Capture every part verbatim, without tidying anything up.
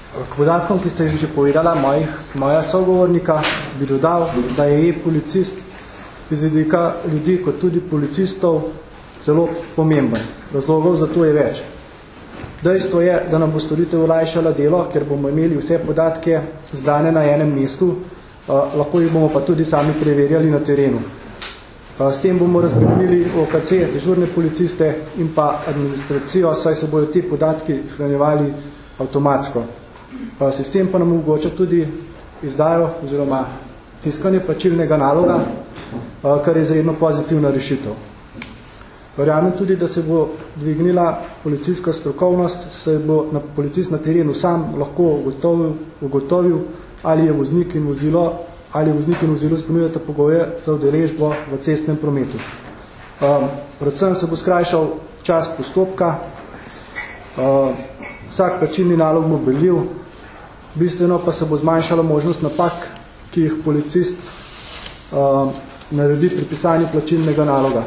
K podatkom, ki ste jih že povedala, mojih, moja sogovornika, bi dodal, da je e-policist iz vidika ljudi kot tudi policistov zelo pomemben. Razlogov za to je več. Dejstvo je, da nam bo storitev olajšala delo, ker bomo imeli vse podatke zbrane na enem mestu, lahko jih bomo pa tudi sami preverjali na terenu. S tem bomo razbremenili O K C, dežurne policiste in pa administracijo, saj se bodo ti podatki shranjevali avtomatsko. Sistem pa nam omogoča tudi izdajo oziroma tiskanje plačilnega naloga, kar je izredno pozitivna rešitev. Verjamem tudi, da se bo dvignila policijska strokovnost, se bo na policist na terenu sam lahko ugotovil, ugotovil ali je voznik in vozilo ali voznik in vozilo izpolnjujeta pogoje za udeležbo v cestnem prometu. Um, predvsem se bo skrajšal čas postopka, uh, vsak plačilni nalog bo beljiv, bistveno pa se bo zmanjšala možnost napak, ki jih policist uh, naredi pri pisanju plačilnega naloga.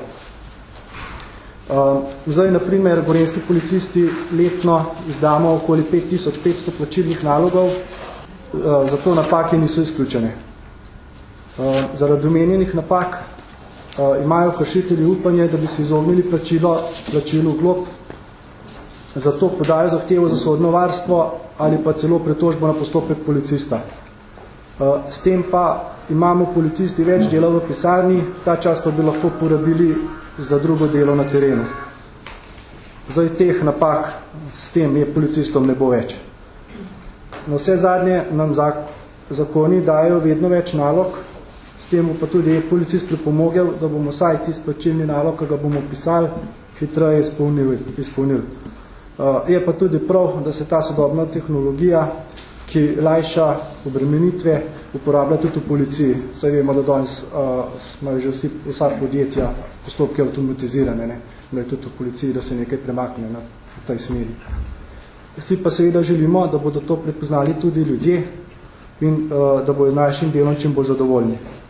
Uh, zdaj, na primer, gorenjski policisti letno izdamo okoli pet tisoč petsto plačilnih nalogov, uh, zato napake niso izključene. Uh, zaradi omenjenih napak uh, imajo kršitelji upanje, da bi se izognili plačilo, plačilu glob, zato podajo zahtevo za sodno varstvo ali pa celo pretožbo na postopek policista. Uh, s tem pa imamo policisti več dela v pisarni, ta čas pa bi lahko porabili za drugo delo na terenu. Zdaj teh napak s tem je policistom ne bo več. Na vse zadnje nam zak zakoni dajo vedno več nalog, s tem pa tudi je policist pripomogel, da bomo vsaj tisti plačilni nalog, ki ga bomo pisali, hitreje izpolnili. izpolnili. Uh, je pa tudi prav, da se ta sodobna tehnologija, ki lajša obremenitve, uporablja tudi v policiji. Saj vemo, da danes uh, imajo že vsi, vsa podjetja postopke avtomatizirane, ne? Da je tudi v policiji, da se nekaj premakne na tej smeri. Vsi pa seveda želimo, da bodo to prepoznali tudi ljudje in uh, da bodo z našim delom čim bolj zadovoljni.